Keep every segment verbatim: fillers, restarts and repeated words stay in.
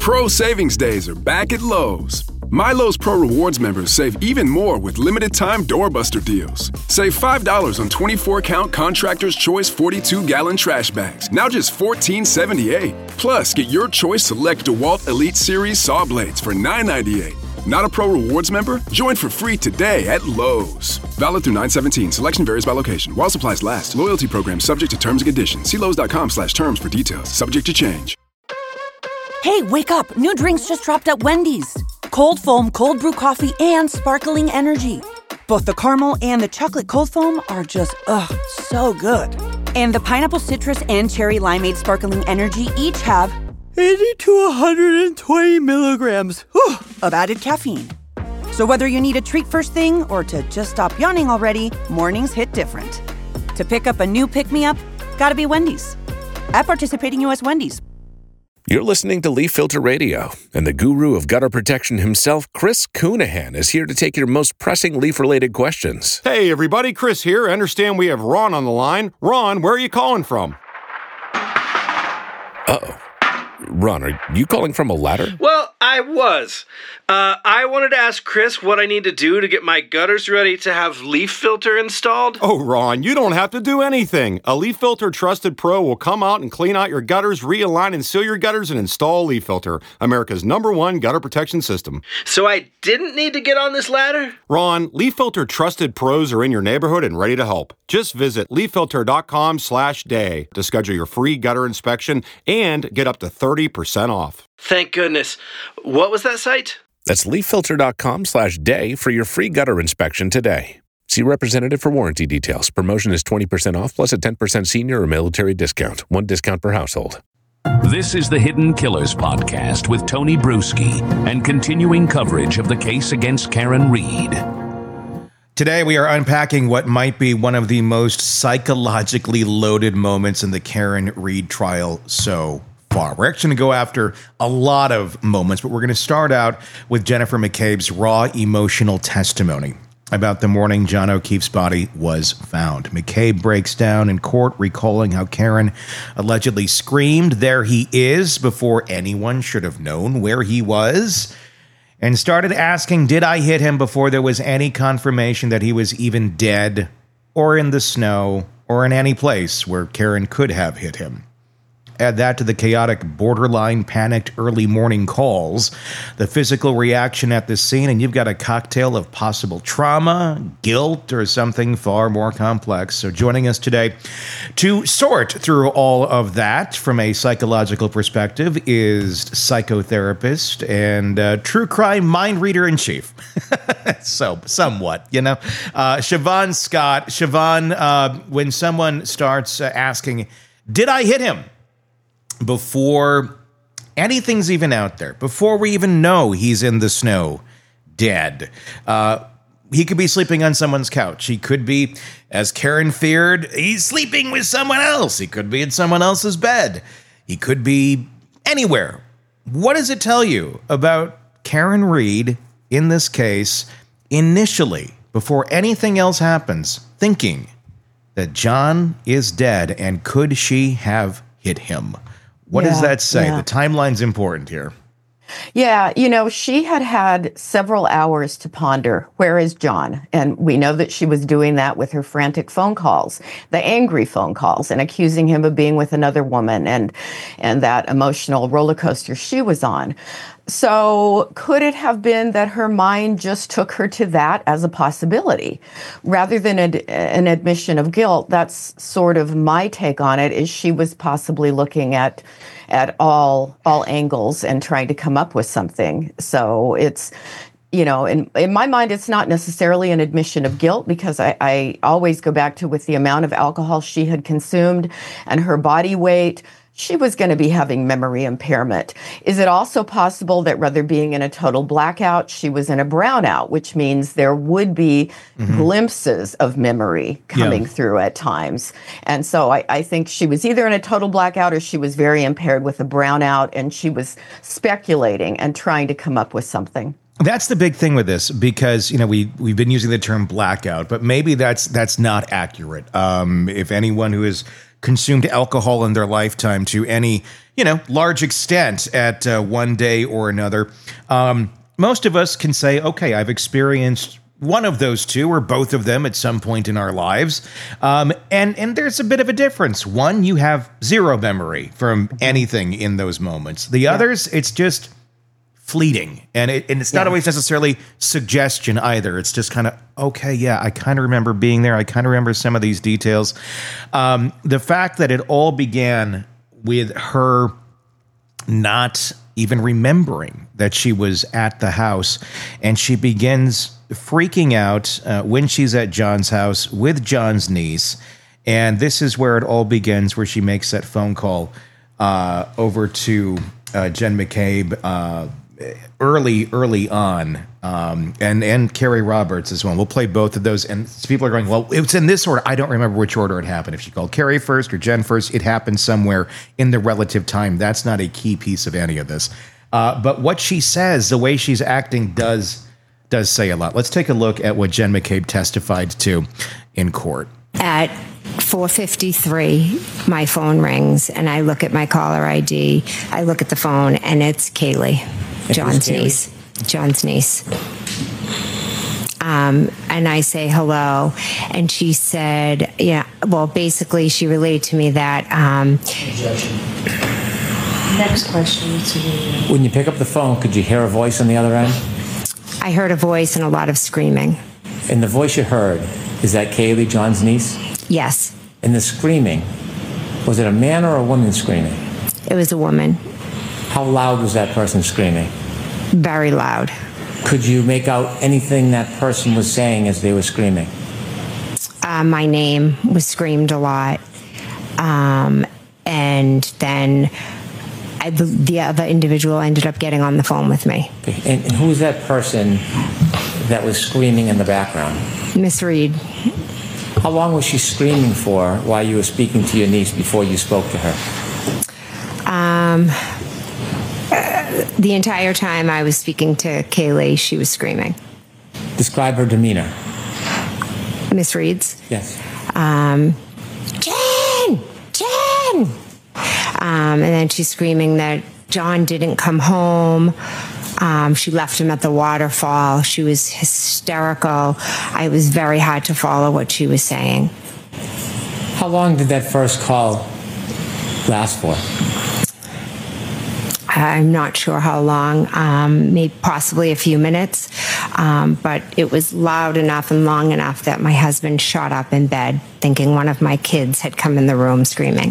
Pro Savings Days are back at Lowe's. My Lowe's Pro Rewards members save even more with limited-time doorbuster deals. Save five dollars on twenty-four count Contractor's Choice forty-two gallon trash bags, now just fourteen seventy-eight. Plus, get your choice select DeWalt Elite Series saw blades for nine ninety-eight. Not a Pro Rewards member? Join for free today at Lowe's. Valid through nine seventeen. Selection varies by location. While supplies last. Loyalty program subject to terms and conditions. See Lowe's.com slash terms for details. Subject to change. Hey, wake up. New drinks just dropped at Wendy's. Cold foam, cold brew coffee, and sparkling energy. Both the caramel and the chocolate cold foam are just, ugh, so good. And the pineapple citrus and cherry limeade sparkling energy each have eighty to one hundred twenty milligrams whew, of added caffeine. So whether you need a treat first thing or to just stop yawning already, mornings hit different. To pick up a new pick-me-up, gotta be Wendy's. At participating U S Wendy's. You're listening to Leaf Filter Radio, and the guru of gutter protection himself, Chris Coonahan, is here to take your most pressing leaf-related questions. Hey, everybody, Chris here. I understand we have Ron on the line. Ron, where are you calling from? Uh-oh. Ron, are you calling from a ladder? Well, I was. Uh, I wanted to ask Chris what I need to do to get my gutters ready to have Leaf Filter installed. Oh, Ron, you don't have to do anything. A Leaf Filter Trusted Pro will come out and clean out your gutters, realign and seal your gutters, and install Leaf Filter, America's number one gutter protection system. So I didn't need to get on this ladder? Ron, Leaf Filter Trusted Pros are in your neighborhood and ready to help. Just visit leaffilter.com slash day to schedule your free gutter inspection and get up to thirty percent off. Thank goodness. What was that site? That's leaffilter.com slash day for your free gutter inspection today. See representative for warranty details. Promotion is twenty percent off plus a ten percent senior or military discount. One discount per household. This is the Hidden Killers podcast with Tony Bruschi and continuing coverage of the case against Karen Read. Today, we are unpacking what might be one of the most psychologically loaded moments in the Karen Read trial so far. We're actually going to go after a lot of moments, but we're going to start out with Jennifer McCabe's raw emotional testimony about the morning John O'Keefe's body was found. McCabe breaks down in court, recalling how Karen allegedly screamed, "There he is," before anyone should have known where he was, and started asking, did I hit him, before there was any confirmation that he was even dead or in the snow or in any place where Karen could have hit him. Add that to the chaotic, borderline panicked early morning calls, the physical reaction at the scene, and you've got a cocktail of possible trauma, guilt, or something far more complex. So joining us today to sort through all of that from a psychological perspective is psychotherapist and uh, true crime mind reader in chief. So somewhat, you know, uh, Siobhan Scott. Siobhan, uh, when someone starts uh, asking, did I hit him? Before anything's even out there, before we even know he's in the snow, dead. Uh, he could be sleeping on someone's couch. He could be, as Karen feared, he's sleeping with someone else. He could be in someone else's bed. He could be anywhere. What does it tell you about Karen Read, in this case, initially, before anything else happens, thinking that John is dead, and could she have hit him? What yeah, does that say? Yeah. The timeline's important here. Yeah, you know, she had had several hours to ponder, where is John? And we know that she was doing that with her frantic phone calls, the angry phone calls, and accusing him of being with another woman, and and that emotional roller coaster she was on. So could it have been that her mind just took her to that as a possibility rather than a, an admission of guilt? That's sort of my take on it, is she was possibly looking at at all all angles and trying to come up with something. So it's, you know, in, in my mind, it's not necessarily an admission of guilt, because I, I always go back to, with the amount of alcohol she had consumed and her body weight, she was going to be having memory impairment. Is it also possible that rather being in a total blackout, she was in a brownout, which means there would be mm-hmm. glimpses of memory coming yeah. through at times? And so I, I think she was either in a total blackout or she was very impaired with a brownout, and she was speculating and trying to come up with something. That's the big thing with this, because, you know, we, we've been using the term blackout, but maybe that's that's not accurate. Um, if anyone who has consumed alcohol in their lifetime to any, you know, large extent at uh, one day or another. Um, most of us can say, okay, I've experienced one of those two or both of them at some point in our lives. Um, and, and there's a bit of a difference. One, you have zero memory from anything in those moments. The yeah. others, it's just fleeting. And, it, and it's not yeah. always necessarily suggestion either. It's just kind of, okay, yeah, I kind of remember being there. I kind of remember some of these details. Um, the fact that it all began with her not even remembering that she was at the house, and she begins freaking out uh, when she's at John's house with John's niece. And this is where it all begins, where she makes that phone call uh, over to uh, Jen McCabe uh, early, early on, um, and, and Carrie Roberts as well. We'll play both of those. And people are going, well, it's in this order. I don't remember which order it happened. If she called Carrie first or Jen first, it happened somewhere in the relative time. That's not a key piece of any of this. Uh, but what she says, the way she's acting does does say a lot. Let's take a look at what Jen McCabe testified to in court. At four fifty-three, my phone rings, and I look at my caller I D. I look at the phone, and it's Kaylee, John's niece. John's niece. Um, and I say hello, and she said, yeah, well, basically, she relayed to me that... Um, Next question. When you pick up the phone, could you hear a voice on the other end? I heard a voice and a lot of screaming. And the voice you heard, is that Kaylee, John's niece? Yes. And the screaming, was it a man or a woman screaming? It was a woman. How loud was that person screaming? Very loud. Could you make out anything that person was saying as they were screaming? Uh, my name was screamed a lot. Um, and then... I, the, the other individual ended up getting on the phone with me. Okay. And, and who was that person that was screaming in the background? Miss Reed. How long was she screaming for while you were speaking to your niece before you spoke to her? Um, uh, the entire time I was speaking to Kaylee, she was screaming. Describe her demeanor. Miss Reed's? Yes. Um, Jen! Jen! Um, and then she's screaming that John didn't come home. Um, she left him at the waterfall. She was hysterical. I was very hard to follow what she was saying. How long did that first call last for? I'm not sure how long, um, maybe possibly a few minutes, um, but it was loud enough and long enough that my husband shot up in bed thinking one of my kids had come in the room screaming.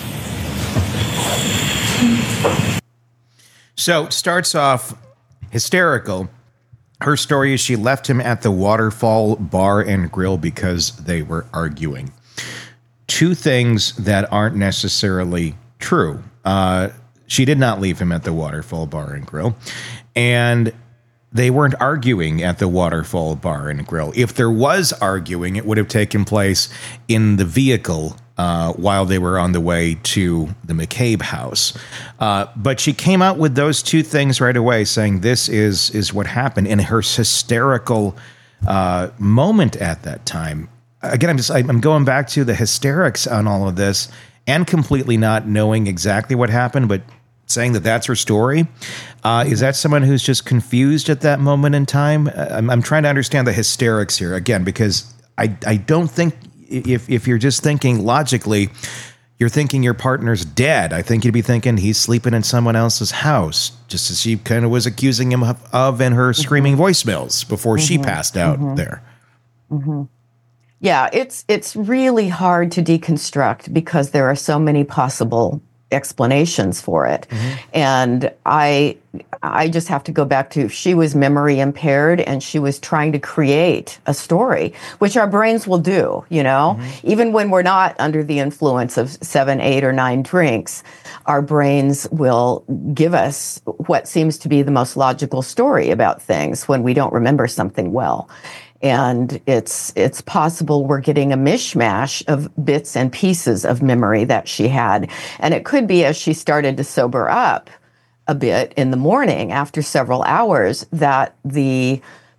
So it starts off hysterical. Her story is she left him at the Waterfall Bar and Grill because they were arguing. Two things that aren't necessarily true. Uh, she did not leave him at the Waterfall Bar and Grill, and they weren't arguing at the Waterfall Bar and Grill. If there was arguing, it would have taken place in the vehicle Uh, while they were on the way to the McCabe house. Uh, but she came out with those two things right away, saying this is is what happened. And her hysterical uh, moment at that time, again, I'm just I'm going back to the hysterics on all of this and completely not knowing exactly what happened, but saying that that's her story. Uh, is that someone who's just confused at that moment in time? I'm, I'm trying to understand the hysterics here, again, because I, I don't think If if you're just thinking logically, you're thinking your partner's dead. I think you'd be thinking he's sleeping in someone else's house, just as she kind of was accusing him of, of in her screaming mm-hmm. voicemails before mm-hmm. she passed out mm-hmm. there. Mm-hmm. Yeah, it's it's really hard to deconstruct because there are so many possible explanations for it. Mm-hmm. And I I just have to go back to, she was memory impaired and she was trying to create a story, which our brains will do, you know, mm-hmm. even when we're not under the influence of seven, eight, or nine drinks, our brains will give us what seems to be the most logical story about things when we don't remember something well. And it's it's possible we're getting a mishmash of bits and pieces of memory that she had. And it could be as she started to sober up a bit in the morning after several hours that the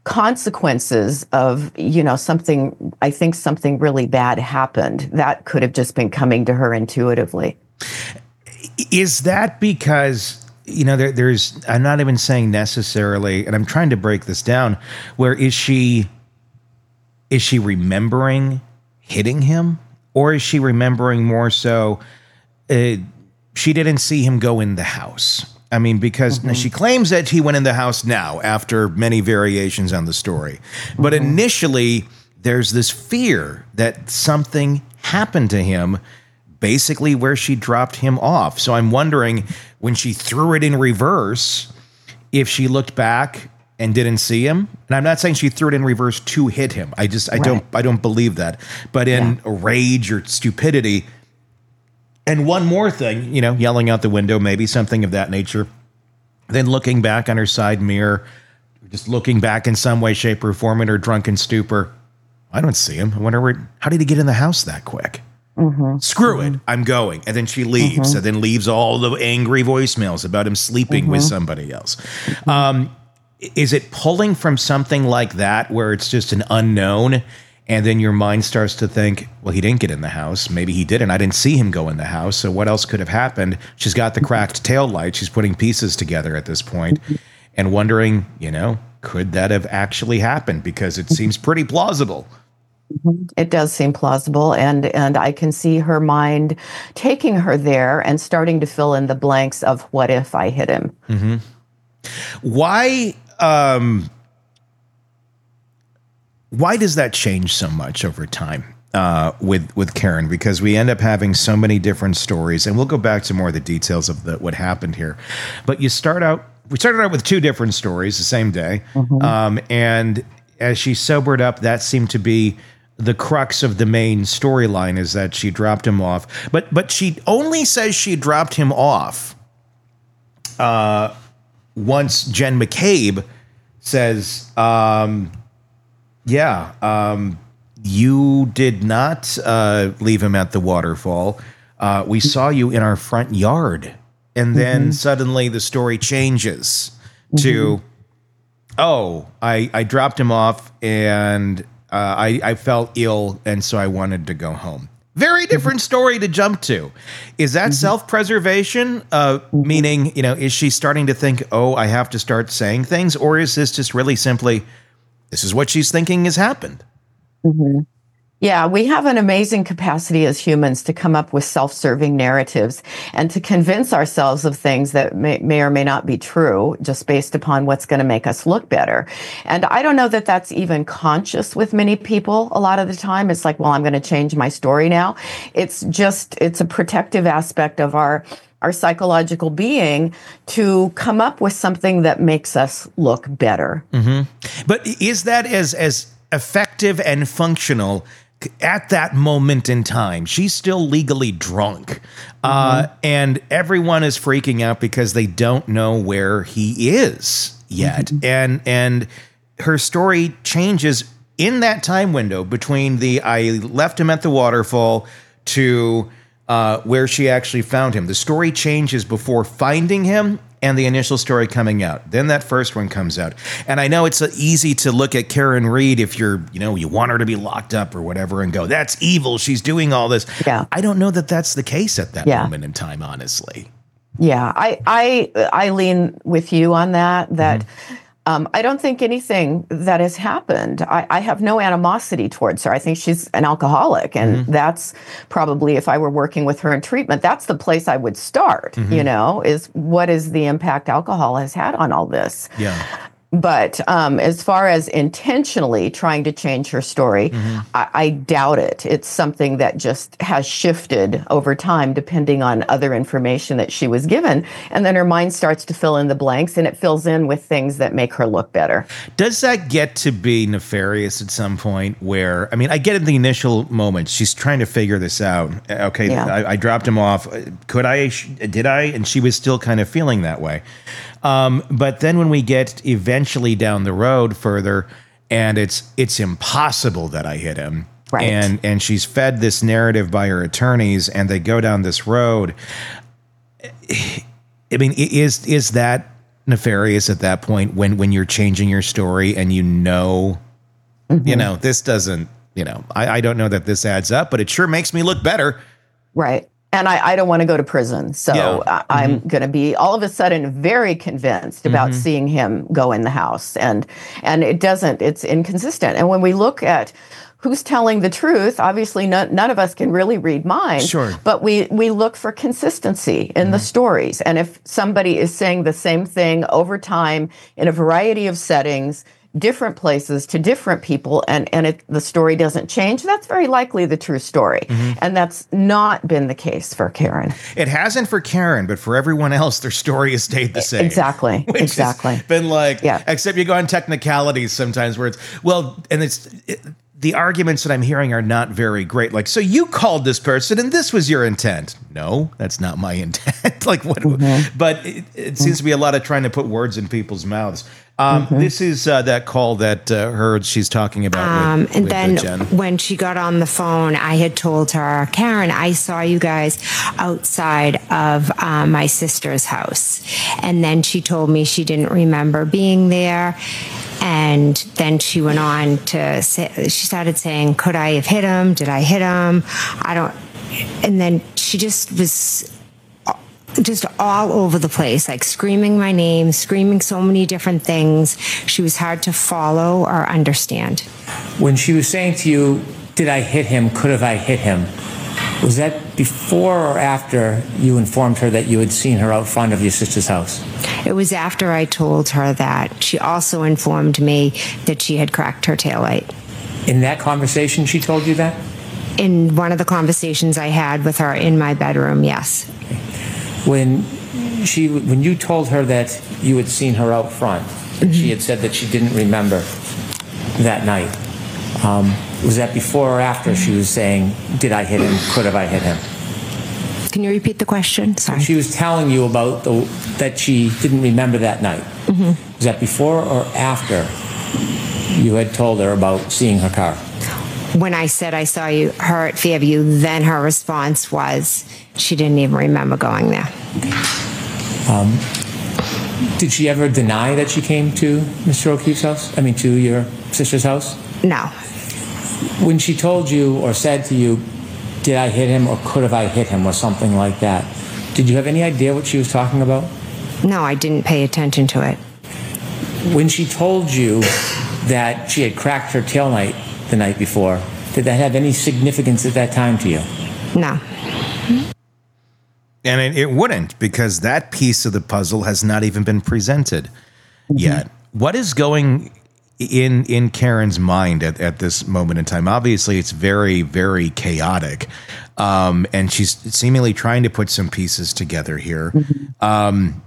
consequences of, you know, something, I think something really bad happened. That could have just been coming to her intuitively. Is that because, you know, there, there's, I'm not even saying necessarily, and I'm trying to break this down, where is she, is she remembering hitting him? Or is she remembering more so, uh, she didn't see him go in the house? I mean, because mm-hmm. she claims that he went in the house now after many variations on the story. But mm-hmm. initially, there's this fear that something happened to him basically where she dropped him off. So I'm wondering, when she threw it in reverse, if she looked back and didn't see him. And I'm not saying she threw it in reverse to hit him. I just, I right. don't, I don't believe that. But in yeah. rage or stupidity. And one more thing, you know, yelling out the window, maybe something of that nature. Then looking back on her side mirror, just looking back in some way, shape, or form in her drunken stupor. I don't see him. I wonder where, how did he get in the house that quick? Mm-hmm. Screw mm-hmm. it, I'm going. And then she leaves, mm-hmm. and then leaves all the angry voicemails about him sleeping mm-hmm. with somebody else. Mm-hmm. Um, is it pulling from something like that where it's just an unknown, and then your mind starts to think, well, he didn't get in the house. Maybe he didn't. I didn't see him go in the house. So what else could have happened? She's got the cracked tail light. She's putting pieces together at this point and wondering, you know, could that have actually happened? Because it seems pretty plausible. It does seem plausible, and and I can see her mind taking her there and starting to fill in the blanks of what if I hit him. Mm-hmm. Why, um, why does that change so much over time uh, with with Karen? Because we end up having so many different stories, and we'll go back to more of the details of the, what happened here. But you start out, we started out with two different stories the same day, mm-hmm. um, and as she sobered up, that seemed to be the crux of the main storyline, is that she dropped him off. But but she only says she dropped him off uh, once Jen McCabe says, um, yeah, um, you did not uh, leave him at the waterfall. Uh, we saw you in our front yard. And then mm-hmm. suddenly the story changes mm-hmm. to, oh, I, I dropped him off and uh, I, I felt ill, and so I wanted to go home. Very different story to jump to. Is that mm-hmm. self-preservation? Uh, mm-hmm. Meaning, you know, is she starting to think, oh, I have to start saying things? Or is this just really simply, this is what she's thinking has happened? Mm-hmm. Yeah, we have an amazing capacity as humans to come up with self-serving narratives and to convince ourselves of things that may, may or may not be true just based upon what's going to make us look better. And I don't know that that's even conscious with many people a lot of the time. It's like, well, I'm going to change my story now. It's just, it's a protective aspect of our our psychological being to come up with something that makes us look better. Mm-hmm. But is that as as effective and functional at that moment in time? She's still legally drunk. Mm-hmm. Uh, and everyone is freaking out because they don't know where he is yet. Mm-hmm. And and her story changes in that time window between the I left him at the waterfall to uh, where she actually found him. The story changes before finding him and the initial story coming out. Then that first one comes out. And I know it's easy to look at Karen Read if you're, you know, you want her to be locked up or whatever and go, that's evil. She's doing all this. Yeah. I don't know that that's the case at that yeah. moment in time, honestly. Yeah, I, I, I lean with you on that, that mm-hmm. um, I don't think anything that has happened, I, I have no animosity towards her. I think she's an alcoholic. And mm-hmm. that's probably, if I were working with her in treatment, that's the place I would start, mm-hmm. you know, is what is the impact alcohol has had on all this? Yeah. But um, as far as intentionally trying to change her story, mm-hmm. I, I doubt it. It's something that just has shifted over time, depending on other information that she was given. And then her mind starts to fill in the blanks, and it fills in with things that make her look better. Does that get to be nefarious at some point where, I mean, I get in the initial moments, she's trying to figure this out. Okay, yeah. I, I dropped him off. Could I, did I? And she was still kind of feeling that way. Um, but then when we get eventually down the road further, and it's it's impossible that I hit him, right. and and she's fed this narrative by her attorneys, and they go down this road. I mean, is is that nefarious at that point when when you're changing your story and you know, mm-hmm. you know, this doesn't, you know, I, I don't know that this adds up, but it sure makes me look better. Right. And I, I don't want to go to prison. So yeah. I, I'm mm-hmm. going to be all of a sudden very convinced about mm-hmm. seeing him go in the house. And and it doesn't, it's inconsistent. And when we look at who's telling the truth, obviously none, none of us can really read minds. Sure. But we, we look for consistency in mm-hmm. the stories. And if somebody is saying the same thing over time in a variety of settings, different places to different people, and, and it, the story doesn't change, that's very likely the true story. Mm-hmm. And that's not been the case for Karen. It hasn't for Karen, but for everyone else, their story has stayed the same. Exactly. Which exactly. Has been like, yeah. except you go on technicalities sometimes where it's, well, and it's, it, the arguments that I'm hearing are not very great. Like, so you called this person and this was your intent. No, that's not my intent. Like what, mm-hmm. but it, it mm-hmm. seems to be a lot of trying to put words in people's mouths. Um, mm-hmm. This is uh, that call that uh, her she's talking about. Um, with, and with then Jen. When she got on the phone, I had told her, Karen, I saw you guys outside of uh, my sister's house. And then she told me she didn't remember being there. And then she went on to say, she started saying, could I have hit him? Did I hit him? I don't. And then she just was just all over the place, like screaming my name, screaming so many different things. She was hard to follow or understand. When she was saying to you, did I hit him? Could have I hit him? Was that before or after you informed her that you had seen her out front of your sister's house? It was after I told her that. She also informed me that she had cracked her taillight. In that conversation, she told you that? In one of the conversations I had with her in my bedroom, yes. Okay. When she, when you told her that you had seen her out front, mm-hmm. she had said that she didn't remember that night. Um, was that before or after she was saying, did I hit him? Could have I hit him? Can you repeat the question? Sorry. She was telling you about the, that she didn't remember that night. Mm-hmm. Was that before or after you had told her about seeing her car? When I said I saw you her at Fairview, then her response was she didn't even remember going there. Um, did she ever deny that she came to Mister O'Keefe's house? I mean, to your sister's house? No. When she told you or said to you, did I hit him or could have I hit him or something like that, did you have any idea what she was talking about? No, I didn't pay attention to it. When she told you that she had cracked her taillight the night before, did that have any significance at that time to you? No. And it, it wouldn't, because that piece of the puzzle has not even been presented mm-hmm. yet. What is going in in Karen's mind at, at this moment in time? Obviously, it's very, very chaotic. Um, and she's seemingly trying to put some pieces together here. Mm-hmm. Um,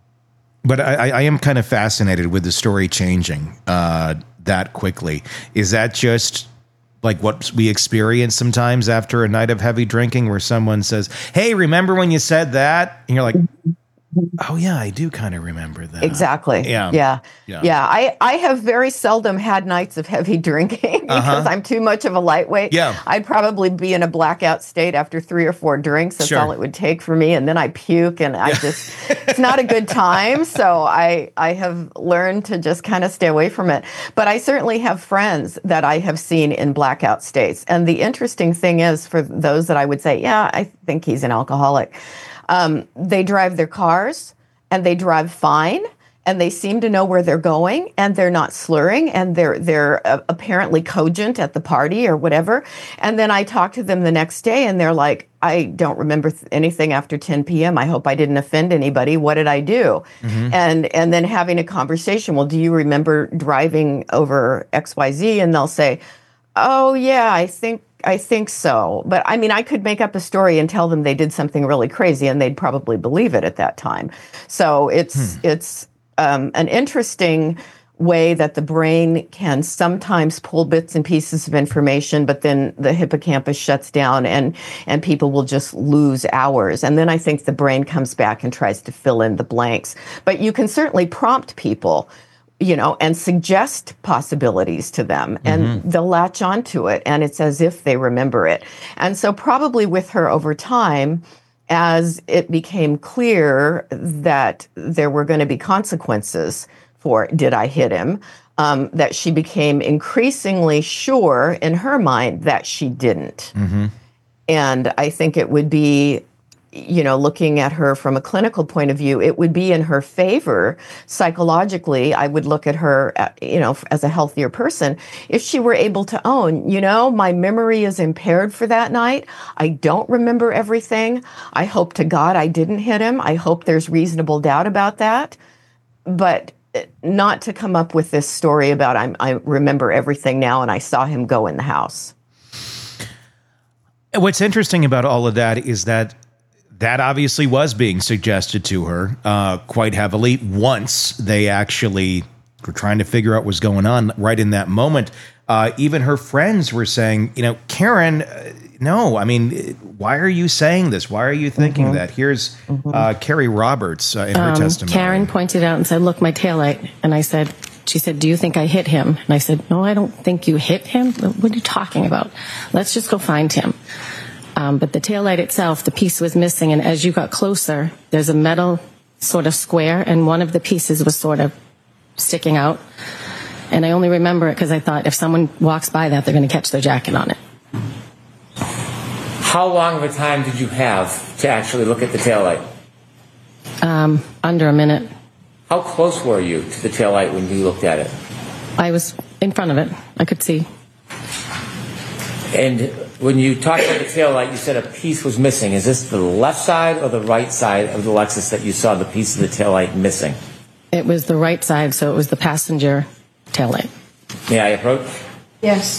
but I, I am kind of fascinated with the story changing uh, that quickly. Is that just like what we experience sometimes after a night of heavy drinking where someone says, hey, remember when you said that? And you're like, oh, yeah, I do kind of remember that. Exactly. Yeah. Yeah. Yeah. yeah. I, I have very seldom had nights of heavy drinking because uh-huh. I'm too much of a lightweight. Yeah. I'd probably be in a blackout state after three or four drinks. That's sure. all it would take for me. And then I puke and I just, it's not a good time. So I, I have learned to just kind of stay away from it. But I certainly have friends that I have seen in blackout states. And the interesting thing is, for those that I would say, yeah, I think he's an alcoholic. Um, they drive their cars and they drive fine and they seem to know where they're going and they're not slurring and they're they're uh, apparently cogent at the party or whatever. And then I talk to them the next day and they're like, I don't remember th- anything after ten p.m. I hope I didn't offend anybody. What did I do? Mm-hmm. And and then having a conversation. Well, do you remember driving over X Y Z? And they'll say, oh, yeah, I think I think so. But I mean, I could make up a story and tell them they did something really crazy and they'd probably believe it at that time. So it's hmm. it's um, an interesting way that the brain can sometimes pull bits and pieces of information, but then the hippocampus shuts down and, and people will just lose hours. And then I think the brain comes back and tries to fill in the blanks. But you can certainly prompt people, you know, and suggest possibilities to them, and mm-hmm. they'll latch onto it, and it's as if they remember it. And so probably with her over time, as it became clear that there were going to be consequences for did I hit him, um, that she became increasingly sure in her mind that she didn't. Mm-hmm. And I think it would be, you know, looking at her from a clinical point of view, it would be in her favor psychologically. I would look at her, you know, as a healthier person if she were able to own, you know, my memory is impaired for that night. I don't remember everything. I hope to God I didn't hit him. I hope there's reasonable doubt about that. But not to come up with this story about I'm, I remember everything now and I saw him go in the house. What's interesting about all of that is that that obviously was being suggested to her uh, quite heavily once they actually were trying to figure out what was going on right in that moment. Uh, even her friends were saying, you know, Karen, uh, no, I mean, why are you saying this? Why are you thinking mm-hmm. that? Here's mm-hmm. uh, Carrie Roberts uh, in her um, testimony. Karen pointed out and said, look, my taillight. And I said, she said, do you think I hit him? And I said, no, I don't think you hit him. What are you talking about? Let's just go find him. Um, but the taillight itself, the piece was missing. And as you got closer, there's a metal sort of square, and one of the pieces was sort of sticking out. And I only remember it because I thought if someone walks by that, they're going to catch their jacket on it. How long of a time did you have to actually look at the taillight? Um, under a minute. How close were you to the taillight when you looked at it? I was in front of it. I could see. And when you talked about the taillight, you said a piece was missing. Is this the left side or the right side of the Lexus that you saw the piece of the taillight missing? It was the right side, so it was the passenger taillight. May I approach? Yes.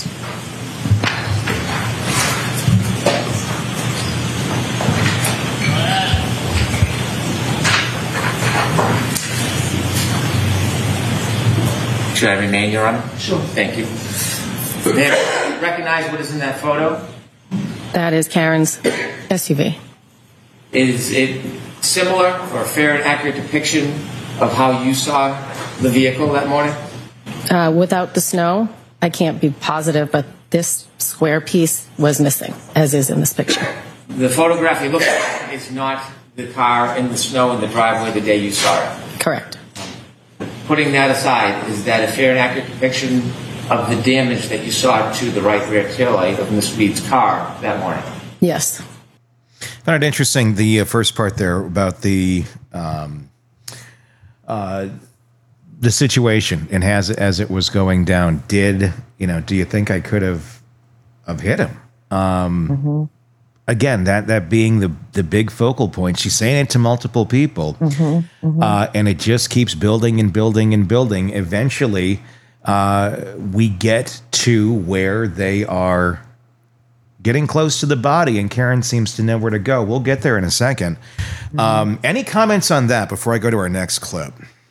Should I remain, Your Honor? Sure. Thank you. May I recognize what is in that photo? That is Karen's S U V. Is it similar or a fair and accurate depiction of how you saw the vehicle that morning? Uh, without the snow, I can't be positive, but this square piece was missing, as is in this picture. The photograph you look at is not the car in the snow in the driveway the day you saw it? Correct. Putting that aside, is that a fair and accurate depiction of the damage that you saw to the right rear taillight of Miss Reed's car that morning? Yes. I found it interesting, the uh, first part there about the um, uh, the situation and as as it was going down. Did you know? Do you think I could have have hit him? Um, mm-hmm. Again, that that being the the big focal point. She's saying it to multiple people, mm-hmm. Mm-hmm. Uh, and it just keeps building and building and building. Eventually, uh, we get to where they are getting close to the body, and Karen seems to know where to go. We'll get there in a second. Mm-hmm. Um, any comments on that before I go to our next clip?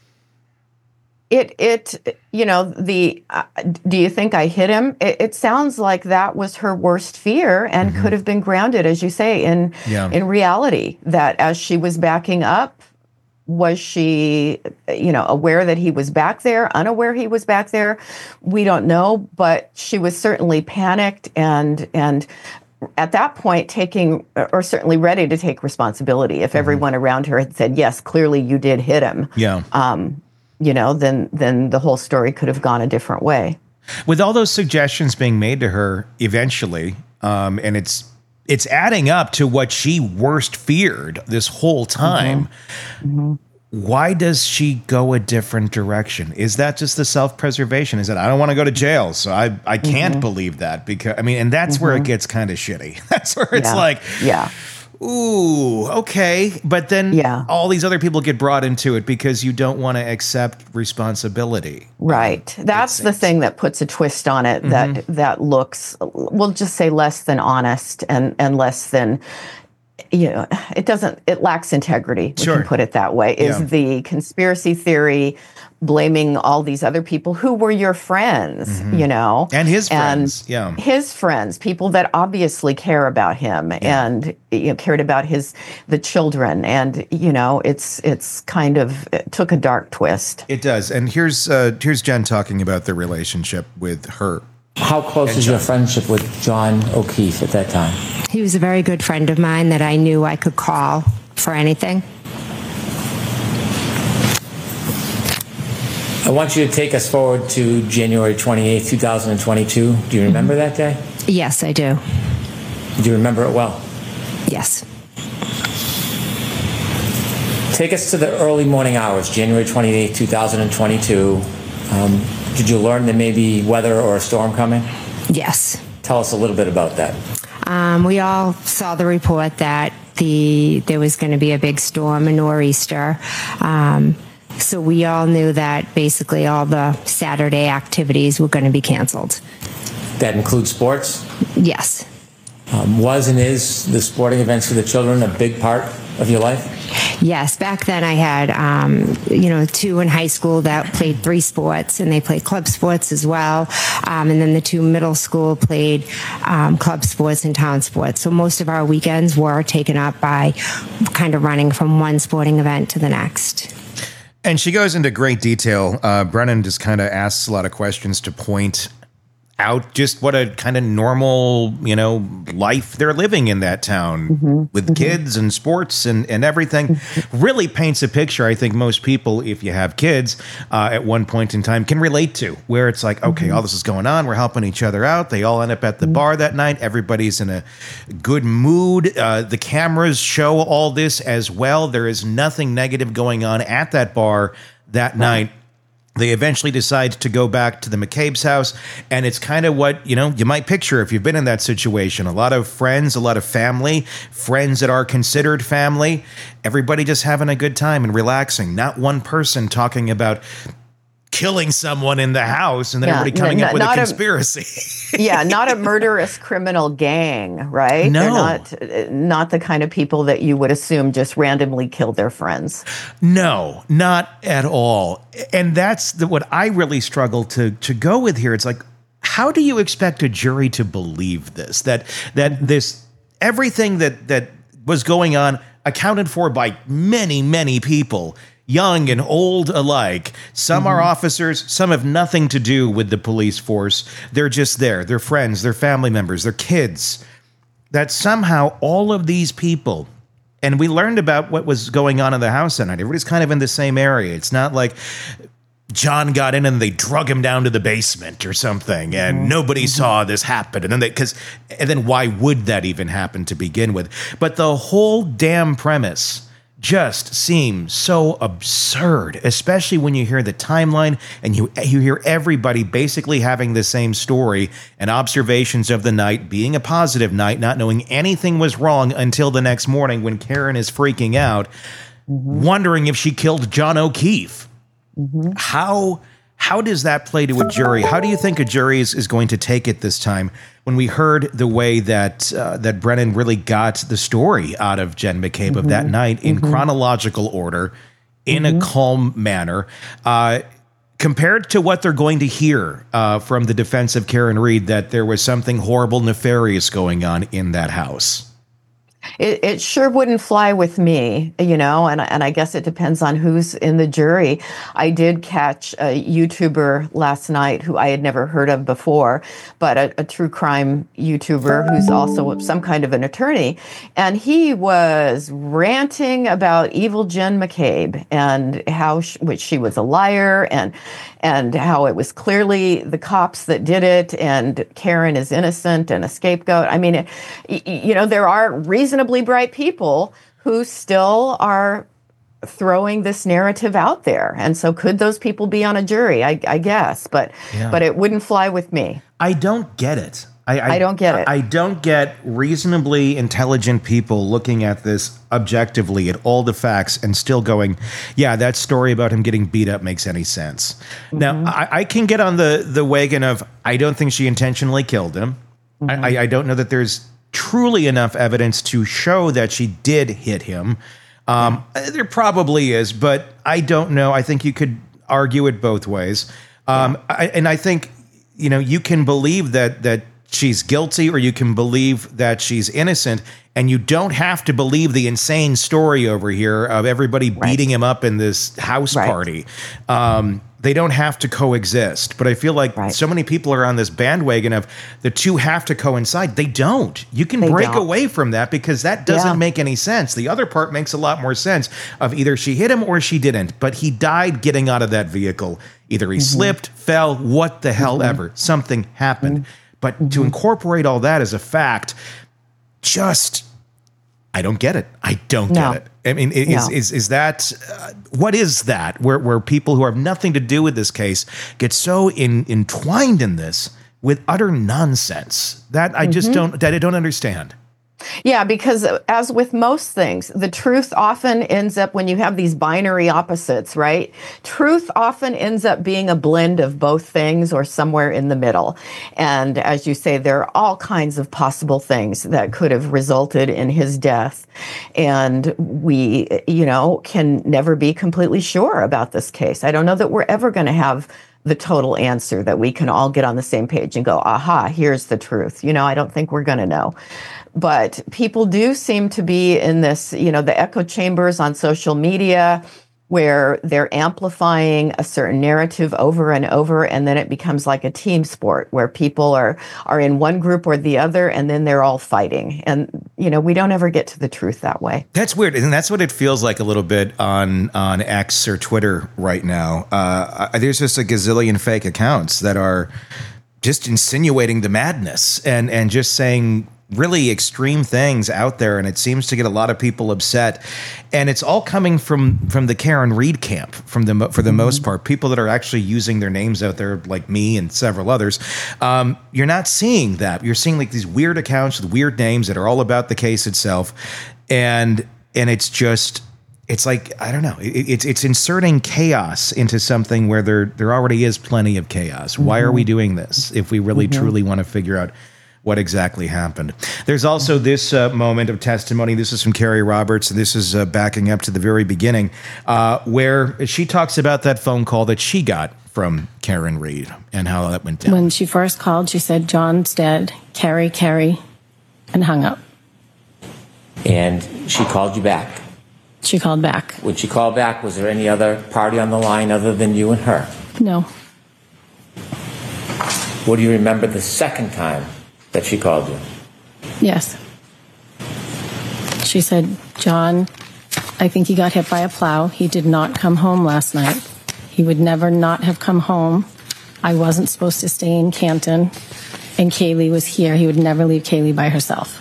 It, it, you know, the, uh, do you think I hit him? It, it sounds like that was her worst fear and mm-hmm. could have been grounded, as you say, in, yeah. in reality, that as she was backing up, was she, you know, aware that he was back there, unaware he was back there? We don't know, but she was certainly panicked and, and at that point taking, or certainly ready to take responsibility. If mm-hmm. everyone around her had said, yes, clearly you did hit him. Yeah. Um, you know, then then the whole story could have gone a different way. With all those suggestions being made to her eventually, um, and it's it's adding up to what she worst feared this whole time. Mm-hmm. Mm-hmm. Why does she go a different direction? Is that just the self-preservation? Is that I don't want to go to jail, so I, I can't mm-hmm. believe that? Because I mean, and that's mm-hmm. where it gets kind of shitty. That's where it's yeah. like, yeah. Ooh, okay. But then yeah. all these other people get brought into it because you don't want to accept responsibility. Right. That's the thing that puts a twist on it, mm-hmm. that that looks, we'll just say, less than honest and, and less than, you know, it doesn't, it lacks integrity, we sure. can put it that way, is yeah. the conspiracy theory blaming all these other people who were your friends, mm-hmm. you know. And his friends, and yeah. His friends, people that obviously care about him yeah. and you know, cared about his, the children. And, you know, it's it's kind of, it took a dark twist. It does. And here's uh, here's Jen talking about the relationship with her How close is your friendship with John O'Keefe at that time? He was a very good friend of mine that I knew I could call for anything. I want you to take us forward to January twenty-eighth, two thousand twenty-two. Do you remember that day? Yes, I do. Do you remember it well? Yes. Take us to the early morning hours, January twenty-eighth, two thousand twenty-two. Um, did you learn there may be weather or a storm coming? Yes. Tell us a little bit about that. Um, we all saw the report that the there was going to be a big storm, a nor'easter. Um, so we all knew that basically all the Saturday activities were going to be canceled. That includes sports? Yes. Um, was and is the sporting events for the children a big part of your life? Yes. Back then I had, um, you know, two in high school that played three sports, and they played club sports as well. Um, and then the two middle school played um, club sports and town sports. So most of our weekends were taken up by kind of running from one sporting event to the next. And she goes into great detail. Uh, Brennan just kind of asks a lot of questions to point out just what a kind of normal, you know, life they're living in that town mm-hmm. with mm-hmm. kids and sports and, and everything. Mm-hmm. Really paints a picture I think most people, if you have kids, uh, at one point in time can relate to, where it's like, okay, mm-hmm. all this is going on. We're helping each other out. They all end up at the mm-hmm. bar that night. Everybody's in a good mood. Uh, the cameras show all this as well. There is nothing negative going on at that bar that right. night. They eventually decide to go back to the McCabe's house, and it's kind of what, you know, you might picture if you've been in that situation. A lot of friends, a lot of family, friends that are considered family, everybody just having a good time and relaxing. Not one person talking about killing someone in the house and then yeah, everybody coming no, up with a conspiracy. A, yeah, not a murderous criminal gang, right? No. They're not, not the kind of people that you would assume just randomly killed their friends. No, not at all. And that's the, what I really struggle to to go with here. It's like, how do you expect a jury to believe this? That that this everything that that was going on accounted for by many, many people, young and old alike. Some mm-hmm. are officers. Some have nothing to do with the police force. They're just there. They're friends. They're family members. They're kids. That somehow all of these people, and we learned about what was going on in the house that night. Everybody's kind of in the same area. It's not like John got in and they drug him down to the basement or something, and mm-hmm. nobody mm-hmm. saw this happen. And then they, because, and then why would that even happen to begin with? But the whole damn premise just seems so absurd, especially when you hear the timeline and you you hear everybody basically having the same story and observations of the night being a positive night, not knowing anything was wrong until the next morning when Karen is freaking out, mm-hmm. wondering if she killed John O'Keefe. Mm-hmm. How how does that play to a jury? How do you think a jury is, is going to take it this time? When we heard the way that uh, that Brennan really got the story out of Jen McCabe mm-hmm. of that night in mm-hmm. chronological order, in mm-hmm. a calm manner, uh, compared to what they're going to hear uh, from the defense of Karen Read, that there was something horrible, nefarious going on in that house. It, it sure wouldn't fly with me, you know, and, and I guess it depends on who's in the jury. I did catch a YouTuber last night who I had never heard of before, but a, a true crime YouTuber who's also some kind of an attorney. And he was ranting about evil Jen McCabe and how she, which she was a liar, and and how it was clearly the cops that did it, and Karen is innocent and a scapegoat. I mean, it, you know, there are reasonably bright people who still are throwing this narrative out there. And so could those people be on a jury? I, I guess, but yeah. but it wouldn't fly with me. I don't get it. I, I, I don't get it. I don't get reasonably intelligent people looking at this objectively at all the facts and still going, yeah, that story about him getting beat up makes any sense. Mm-hmm. Now, I, I can get on the, the wagon of, I don't think she intentionally killed him. Mm-hmm. I, I don't know that there's truly enough evidence to show that she did hit him. Um, yeah. There probably is, but I don't know. I think you could argue it both ways. Um, yeah. I, and I think, you know, you can believe that that she's guilty, or you can believe that she's innocent, and you don't have to believe the insane story over here of everybody right. beating him up in this house right. party. Um, they don't have to coexist. But I feel like right. so many people are on this bandwagon of the two have to coincide. They don't. You can they break don't. away from that because that doesn't yeah. make any sense. The other part makes a lot more sense of either she hit him or she didn't. But he died getting out of that vehicle. Either he mm-hmm. slipped, fell, what the hell mm-hmm. ever. Something happened. Mm-hmm. But mm-hmm. to incorporate all that as a fact, just, I don't get it. I don't no. get it. I mean, is, no. is, is, is that, uh, what is that? Where, where people who have nothing to do with this case get so in, entwined in this with utter nonsense that I mm-hmm. just don't, that I don't understand. Yeah, because as with most things, the truth often ends up when you have these binary opposites, right? Truth often ends up being a blend of both things or somewhere in the middle. And as you say, there are all kinds of possible things that could have resulted in his death. And we, you know, can never be completely sure about this case. I don't know that we're ever going to have the total answer that we can all get on the same page and go, aha, here's the truth. You know, I don't think we're going to know. But people do seem to be in this, you know, the echo chambers on social media where they're amplifying a certain narrative over and over, and then it becomes like a team sport where people are are in one group or the other, and then they're all fighting. And, you know, we don't ever get to the truth that way. That's weird. And that's what it feels like a little bit on, on X or Twitter right now. Uh, there's just a gazillion fake accounts that are just insinuating the madness and, and just saying really extreme things out there, and it seems to get a lot of people upset. And it's all coming from from the Karen Read camp, from the for the mm-hmm. most part, people that are actually using their names out there, like me and several others. Um, you're not seeing that. You're seeing like these weird accounts with weird names that are all about the case itself, and and it's just. It's like, I don't know, it, it's it's inserting chaos into something where there there already is plenty of chaos. Mm-hmm. Why are we doing this if we really mm-hmm. truly want to figure out what exactly happened? There's also this uh, moment of testimony. This is from Carrie Roberts. This is uh, backing up to the very beginning, uh, where she talks about that phone call that she got from Karen Read and how that went down. When she first called, she said, John's dead, Carrie, Carrie, and hung up. And she called you back? She called back. When she called back, was there any other party on the line other than you and her? No. What do you remember the second time that she called you? Yes. She said, John, I think he got hit by a plow. He did not come home last night. He would never not have come home. I wasn't supposed to stay in Canton, and Kaylee was here. He would never leave Kaylee by herself.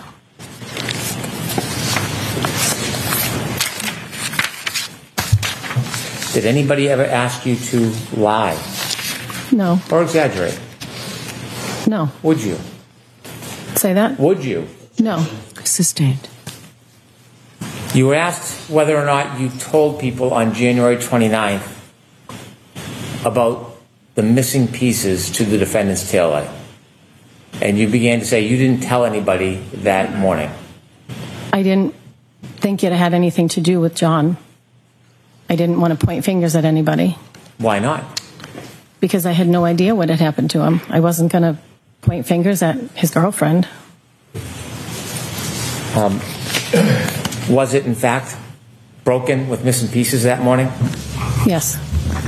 Did anybody ever ask you to lie? No. Or exaggerate? No. Would you? Say that? Would you? No. Sustained. You were asked whether or not you told people on January twenty-ninth about the missing pieces to the defendant's taillight. And you began to say you didn't tell anybody that morning. I didn't think it had anything to do with John. I didn't want to point fingers at anybody. Why not? Because I had no idea what had happened to him. I wasn't going to point fingers at his girlfriend. Um, was it, in fact, broken with missing pieces that morning? Yes.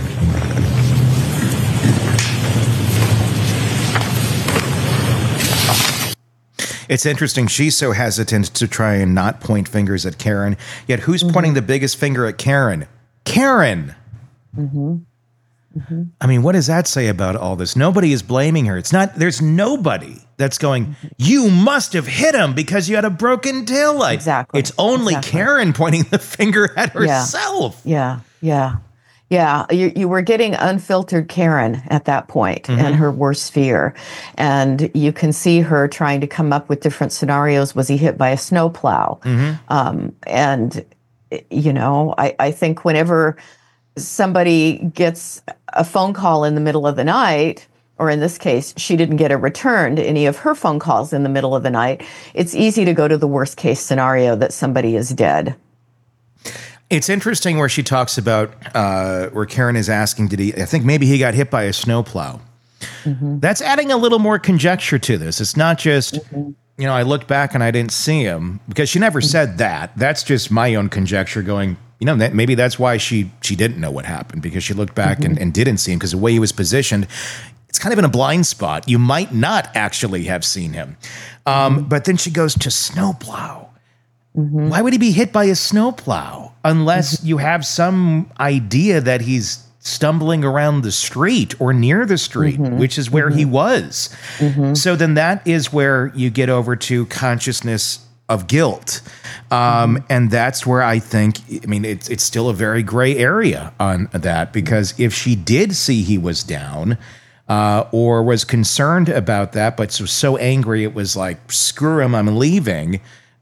It's interesting. She's so hesitant to try and not point fingers at Karen. Yet who's mm-hmm. pointing the biggest finger at Karen? Karen. Mm-hmm. Mm-hmm. I mean, what does that say about all this? Nobody is blaming her. It's not, there's nobody that's going, mm-hmm. you must have hit him because you had a broken taillight. Exactly. It's only exactly. Karen pointing the finger at herself. Yeah, yeah, yeah. yeah. You, you were getting unfiltered Karen at that point mm-hmm. and her worst fear. And you can see her trying to come up with different scenarios. Was he hit by a snowplow? Mm-hmm. Um, and, you know, I, I think whenever somebody gets a phone call in the middle of the night, or in this case, she didn't get a return to any of her phone calls in the middle of the night, it's easy to go to the worst case scenario that somebody is dead. It's interesting where she talks about uh, where Karen is asking, did he, I think maybe he got hit by a snowplow. Mm-hmm. That's adding a little more conjecture to this. It's not just, mm-hmm. you know, I looked back and I didn't see him, because she never mm-hmm. said that. That's just my own conjecture going, you know, that maybe that's why she she didn't know what happened, because she looked back mm-hmm. and, and didn't see him, because the way he was positioned, it's kind of in a blind spot. You might not actually have seen him. Um, mm-hmm. But then she goes to snowplow. Mm-hmm. Why would he be hit by a snowplow unless mm-hmm. you have some idea that he's stumbling around the street or near the street, mm-hmm. which is where mm-hmm. he was. Mm-hmm. So then that is where you get over to consciousness of guilt. Um, mm-hmm. And that's where I think, I mean, it's, it's still a very gray area on that, because if she did see he was down, uh, or was concerned about that, but was so angry it was like, screw him, I'm leaving,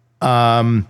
um,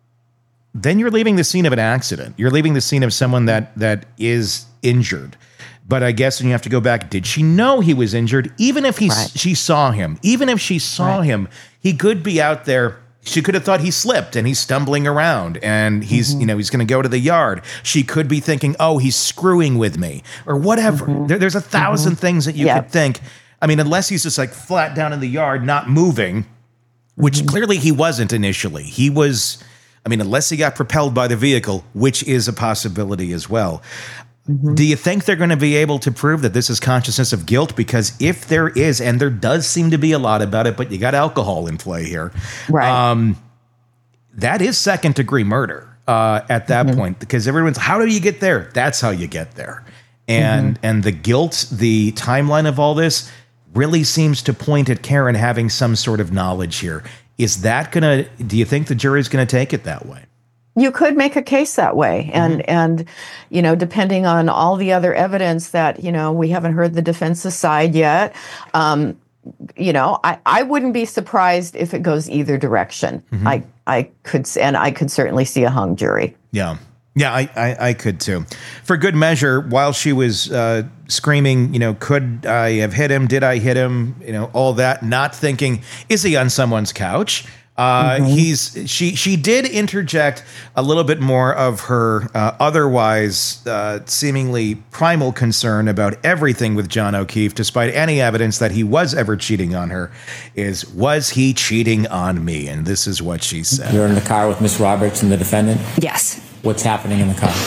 then you're leaving the scene of an accident. You're leaving the scene of someone that that is injured. But I guess when you have to go back, did she know he was injured? Even if he right. she saw him, even if she saw right. him, he could be out there. She could have thought he slipped and he's stumbling around and he's, mm-hmm. you know, he's going to go to the yard. She could be thinking, oh, he's screwing with me or whatever. Mm-hmm. There, there's a thousand mm-hmm. things that you yep. could think. I mean, unless he's just like flat down in the yard, not moving, which mm-hmm. clearly he wasn't initially. He was, I mean, unless he got propelled by the vehicle, which is a possibility as well. Mm-hmm. Do you think they're going to be able to prove that this is consciousness of guilt? Because if there is, and there does seem to be a lot about it, but you got alcohol in play here. Right. Um, that is second degree murder uh, at that mm-hmm. point, because everyone's, how do you get there? That's how you get there. And, mm-hmm. and the guilt, the timeline of all this really seems to point at Karen having some sort of knowledge here. Is that going to, do you think the jury's going to take it that way? You could make a case that way. And, mm-hmm. and, you know, depending on all the other evidence that, you know, we haven't heard the defense's side yet, um, you know, I, I wouldn't be surprised if it goes either direction. Mm-hmm. I, I could, and I could certainly see a hung jury. Yeah. Yeah, I, I, I could too. For good measure, while she was uh, screaming, you know, could I have hit him? Did I hit him? You know, all that, not thinking, is he on someone's couch? Uh, mm-hmm. He's she she did interject a little bit more of her uh, otherwise uh, seemingly primal concern about everything with John O'Keefe, despite any evidence that he was ever cheating on her. Is was he cheating on me? And this is what she said. You're in the car with Miss Roberts and the defendant? Yes. What's happening in the car?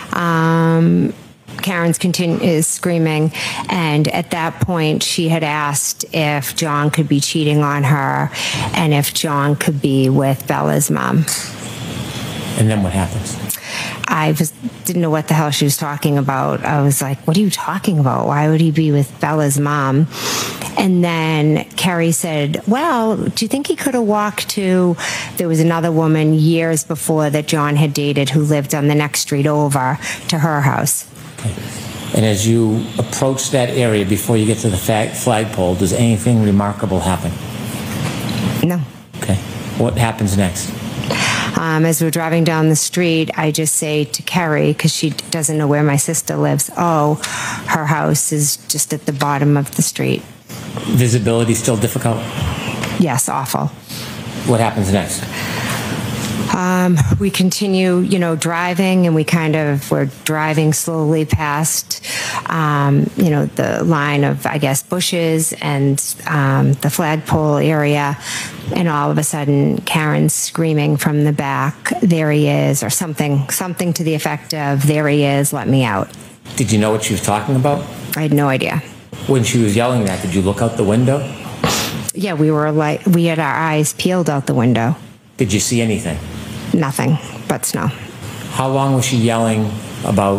Um. Karen's continue is screaming, and at that point she had asked if John could be cheating on her and if John could be with Bella's mom. And then what happens? I was, didn't know what the hell she was talking about. I was like, what are you talking about? Why would he be with Bella's mom? And then Carrie said, well, do you think he could have walked to, there was another woman years before that John had dated who lived on the next street over, to her house. And as you approach that area before you get to the flagpole, does anything remarkable happen? No. Okay. What happens next? Um, as we're driving down the street, I just say to Carrie, because she doesn't know where my sister lives, oh, her house is just at the bottom of the street. Visibility still difficult? Yes, awful. What happens next? Um, we continue, you know, driving, and we kind of, we're driving slowly past, um, you know, the line of, I guess, bushes and um, the flagpole area. And all of a sudden, Karen's screaming from the back, there he is, or something, something to the effect of, there he is, let me out. Did you know what she was talking about? I had no idea. When she was yelling that, did you look out the window? Yeah, we were like, we had our eyes peeled out the window. Did you see anything? Nothing but snow. How long was she yelling about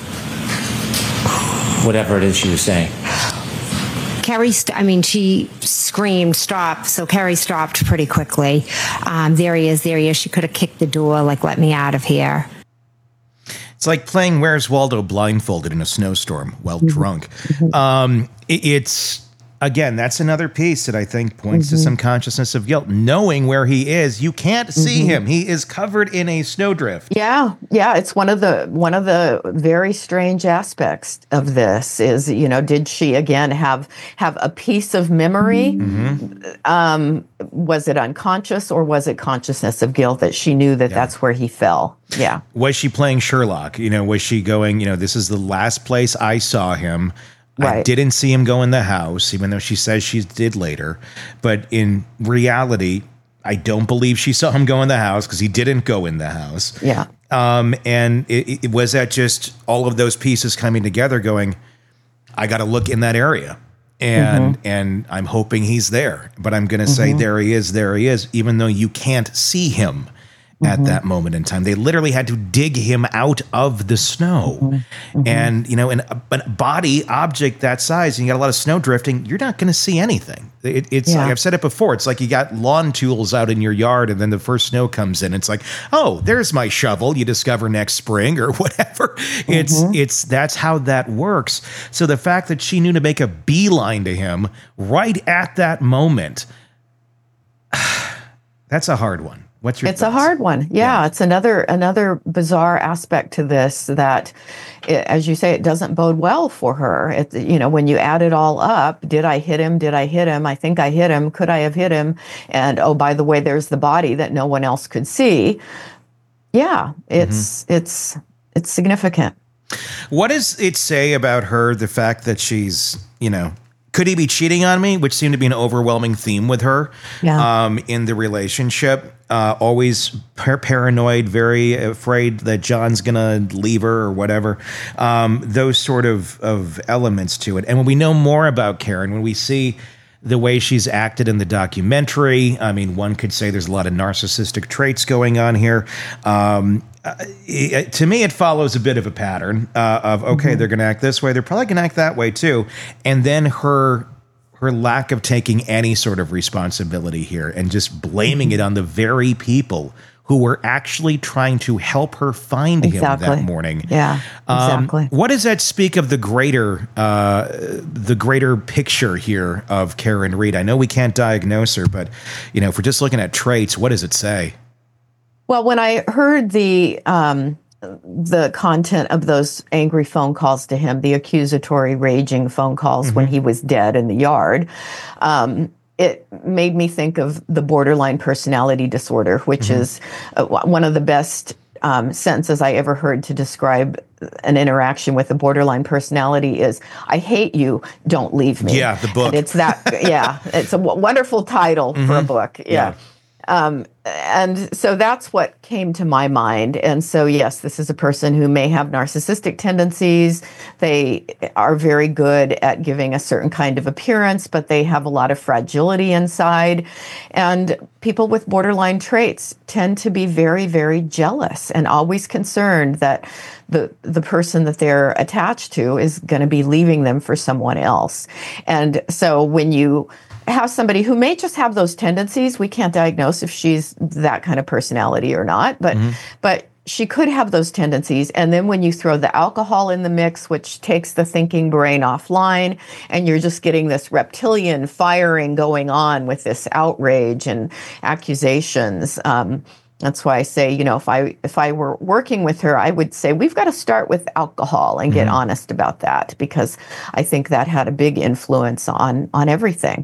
whatever it is she was saying? Carrie, st- I mean, she screamed, stop. So Carrie stopped pretty quickly. Um, there he is, there he is. She could have kicked the door, like, let me out of here. It's like playing Where's Waldo blindfolded in a snowstorm while mm-hmm. drunk. Mm-hmm. Um, it, it's... Again, that's another piece that I think points mm-hmm. to some consciousness of guilt. Knowing where he is, you can't see mm-hmm. him. He is covered in a snowdrift. Yeah, yeah. It's one of the one of the very strange aspects of this is, you know, did she again have have a piece of memory? Mm-hmm. Um, was it unconscious, or was it consciousness of guilt that she knew that yeah. that's where he fell? Yeah. Was she playing Sherlock? You know, was she going, you know, this is the last place I saw him. Right. I didn't see him go in the house, even though she says she did later. But in reality, I don't believe she saw him go in the house, because he didn't go in the house. Yeah. Um, and it, it, was that just all of those pieces coming together going, I got to look in that area. And mm-hmm. and I'm hoping he's there. But I'm going to mm-hmm. say there he is, there he is, even though you can't see him at mm-hmm. that moment in time. They literally had to dig him out of the snow. Mm-hmm. And, you know, in a, a body object that size, and you got a lot of snow drifting, you're not going to see anything. It, it's yeah. like I've said it before. It's like you got lawn tools out in your yard, and then the first snow comes in. It's like, oh, there's my shovel. You discover next spring or whatever. Mm-hmm. It's it's that's how that works. So the fact that she knew to make a beeline to him right at that moment, that's a hard one. What's your It's thoughts? a hard one. Yeah, yeah, it's another another bizarre aspect to this that, it, as you say, it doesn't bode well for her. It, you know, when you add it all up, did I hit him? Did I hit him? I think I hit him. Could I have hit him? And oh, by the way, there's the body that no one else could see. Yeah, it's mm-hmm. it's it's significant. What does it say about her, the fact that she's, you know, could he be cheating on me? Which seemed to be an overwhelming theme with her yeah. um, in the relationship. Uh, always par- paranoid, very afraid that John's going to leave her or whatever. Um, those sort of, of elements to it. And when we know more about Karen, when we see the way she's acted in the documentary, I mean, one could say there's a lot of narcissistic traits going on here. Um, uh, it, to me, it follows a bit of a pattern uh, of, okay, mm-hmm. they're going to act this way. They're probably going to act that way too. And then her... her lack of taking any sort of responsibility here and just blaming it on the very people who were actually trying to help her find exactly. him that morning. Yeah, exactly. Um, what does that speak of the greater, uh, the greater picture here of Karen Read? I know we can't diagnose her, but you know, if we're just looking at traits, what does it say? Well, when I heard the um, the content of those angry phone calls to him, the accusatory, raging phone calls mm-hmm. when he was dead in the yard, um, it made me think of the borderline personality disorder, which mm-hmm. is uh, one of the best um, sentences I ever heard to describe an interaction with a borderline personality is, I hate you, don't leave me. Yeah, the book. And it's that, yeah, it's a w- wonderful title mm-hmm. for a book. Yeah. yeah. Um, and so that's what came to my mind. And so, yes, this is a person who may have narcissistic tendencies. They are very good at giving a certain kind of appearance, but they have a lot of fragility inside. And people with borderline traits tend to be very, very jealous and always concerned that the, the person that they're attached to is going to be leaving them for someone else. And so when you have somebody who may just have those tendencies, we can't diagnose if she's that kind of personality or not, but mm-hmm. but she could have those tendencies. And then when you throw the alcohol in the mix, which takes the thinking brain offline, and you're just getting this reptilian firing going on with this outrage and accusations. Um, that's why I say, you know, if I if I were working with her, I would say we've got to start with alcohol and get mm-hmm. honest about that, because I think that had a big influence on on everything.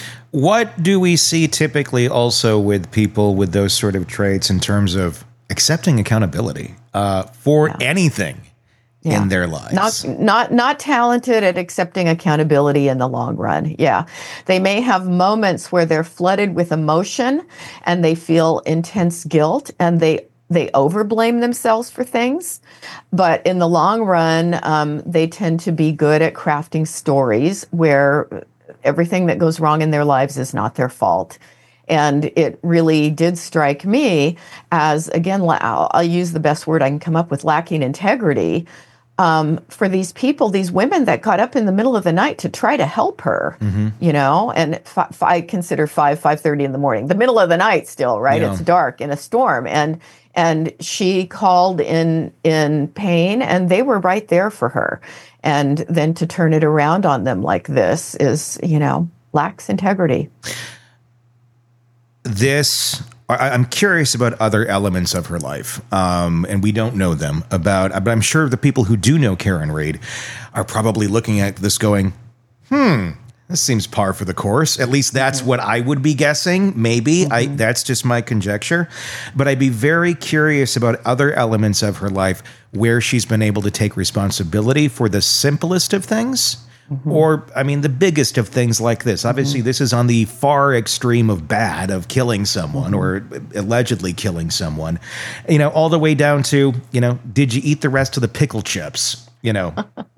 What do we see typically also with people with those sort of traits in terms of accepting accountability uh, for yeah. anything yeah. in their lives? Not, not, not talented at accepting accountability in the long run. Yeah. They may have moments where they're flooded with emotion and they feel intense guilt and they They overblame themselves for things, but in the long run, um, they tend to be good at crafting stories where everything that goes wrong in their lives is not their fault. And it really did strike me as, again, I'll, I'll use the best word I can come up with, lacking integrity um, for these people, these women that got up in the middle of the night to try to help her, mm-hmm. you know, and f- f- I consider five, five thirty in the morning, the middle of the night still, right? Yeah. It's dark in a storm. And and she called in in pain, and they were right there for her. And then to turn it around on them like this is, you know, lacks integrity. This, I, I'm curious about other elements of her life, um, and we don't know them about, but I'm sure the people who do know Karen Read are probably looking at this going, hmm, this seems par for the course. At least that's mm-hmm. what I would be guessing. Maybe mm-hmm. I, that's just my conjecture, but I'd be very curious about other elements of her life where she's been able to take responsibility for the simplest of things Mm-hmm. Or, I mean, the biggest of things like this. Obviously, mm-hmm. this is on the far extreme of bad, of killing someone mm-hmm. or allegedly killing someone, you know, all the way down to, you know, did you eat the rest of the pickle chips? You know,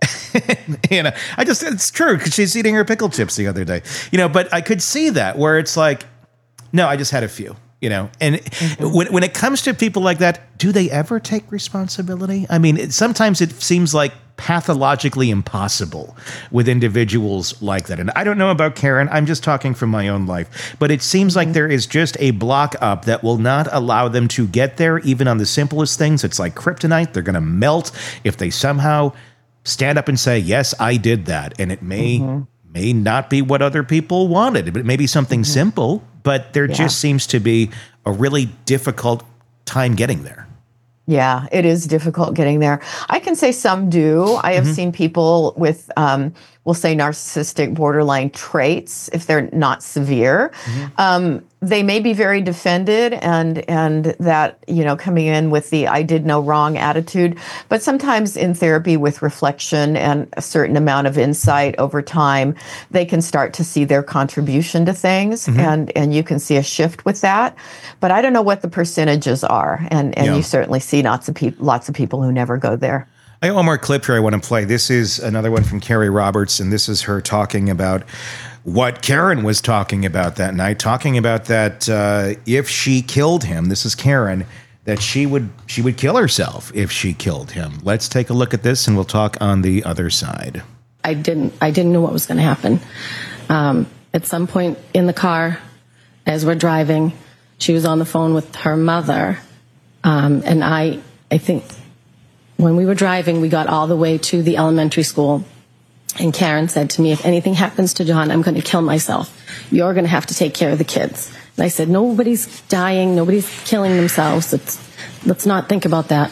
you know, I just, it's true because she's eating her pickle chips the other day, you know, but I could see that where it's like, no, I just had a few. You know, and mm-hmm. when when it comes to people like that, do they ever take responsibility? I mean, it, sometimes it seems like pathologically impossible with individuals like that. And I don't know about Karen. I'm just talking from my own life. But it seems like there is just a block up that will not allow them to get there, even on the simplest things. It's like kryptonite. They're going to melt if they somehow stand up and say, yes, I did that. And it may mm-hmm. may not be what other people wanted, but it may be something mm-hmm. simple. But there yeah. just seems to be a really difficult time getting there. Yeah, it is difficult getting there. I can say some do. I have mm-hmm. seen people with, um, we'll say, narcissistic borderline traits, if they're not severe. Mm-hmm. Um, they may be very defended and and that, you know, coming in with the I did no wrong attitude. But sometimes in therapy with reflection and a certain amount of insight over time, they can start to see their contribution to things mm-hmm. and, and you can see a shift with that. But I don't know what the percentages are. And, and yeah. you certainly see lots of, peop- lots of people who never go there. I have one more clip here I want to play. This is another one from Carrie Roberts, and this is her talking about what Karen was talking about that night, talking about that uh, if she killed him, this is Karen, that she would she would kill herself if she killed him. Let's take a look at this, and we'll talk on the other side. I didn't I didn't know what was going to happen. Um, at some point in the car, as we're driving, she was on the phone with her mother, um, and I I think. When we were driving, we got all the way to the elementary school, and Karen said to me, if anything happens to John, I'm going to kill myself. You're going to have to take care of the kids. And I said, nobody's dying. Nobody's killing themselves. Let's, let's not think about that.